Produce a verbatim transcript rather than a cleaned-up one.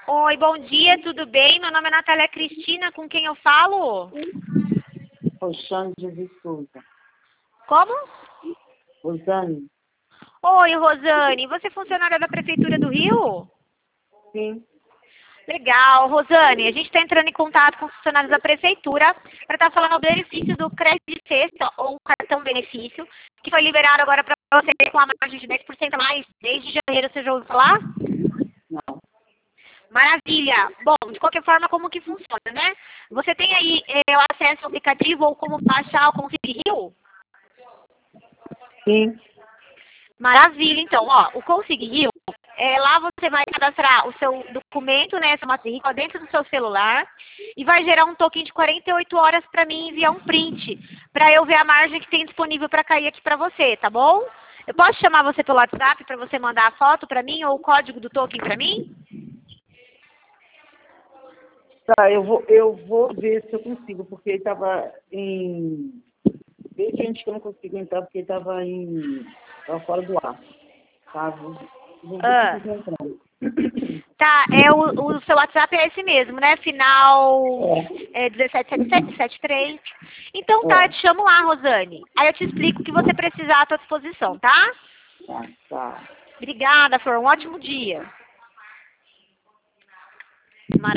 Oi, bom dia, tudo bem? Meu nome é Natália Cristina, com quem eu falo? Rosane de Souza. Como? Rosane? Oi, Rosane, você é funcionária da Prefeitura do Rio? Sim. Legal, Rosane, a gente está entrando em contato com os funcionários da Prefeitura para estar falando o benefício do crédito de cesta ou cartão benefício, que foi liberado agora para você com a margem de dez por cento a mais desde janeiro, você já ouviu falar? Não. Maravilha! Bom, de qualquer forma, como que funciona, né? Você tem aí é, o acesso ao aplicativo ou como baixar o Consigo Rio? Sim. Maravilha, então, ó, o Consigo Rio, é, lá você vai cadastrar o seu documento, né, essa matrícula dentro do seu celular e vai gerar um token de quarenta e oito horas para mim enviar um print, para eu ver a margem que tem disponível para cair aqui para você, tá bom? Eu posso chamar você pelo WhatsApp para você mandar a foto para mim ou o código do token para mim? Tá, eu vou, eu vou ver se eu consigo, porque ele estava em... Desde antes que eu não consigo entrar, porque ele estava em... Estava fora do ar. Tá, vou, vou ver Ah. se eu estou entrando. Tá, é o, o seu WhatsApp é esse mesmo, né? Final É. é, dezessete setenta e sete, setenta e três. Então tá, eu É. te chamo lá, Rosane. Aí eu te explico o que você precisar à tua disposição, tá? Tá, tá. Obrigada, Flor. Um ótimo dia. Maravilha.